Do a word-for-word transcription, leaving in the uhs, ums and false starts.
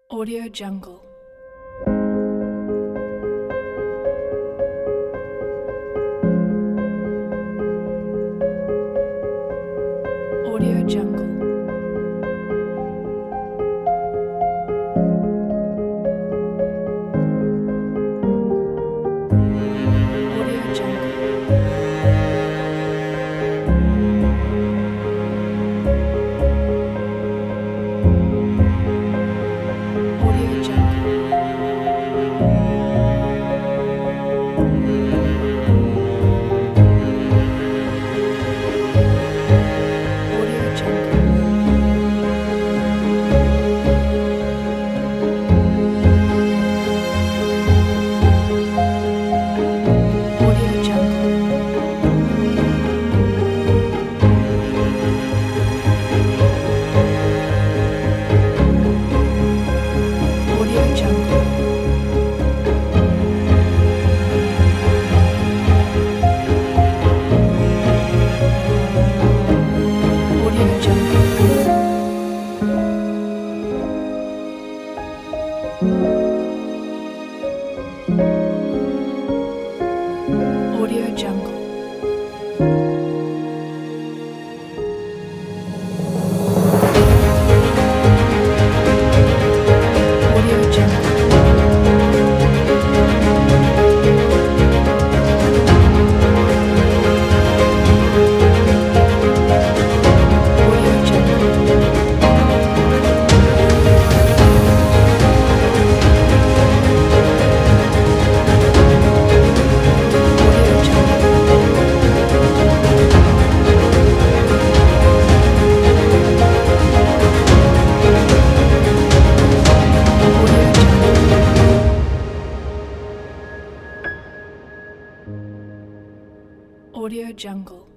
Audio Jungle. Audio Jungle. Audio Jungle. Audio Jungle. Audio Jungle. Audio Jungle. Audio Jungle. Audio Jungle. Audio Jungle. Audio Jungle. Audio Jungle. Audio Jungle. Audio Jungle. Audio Jungle.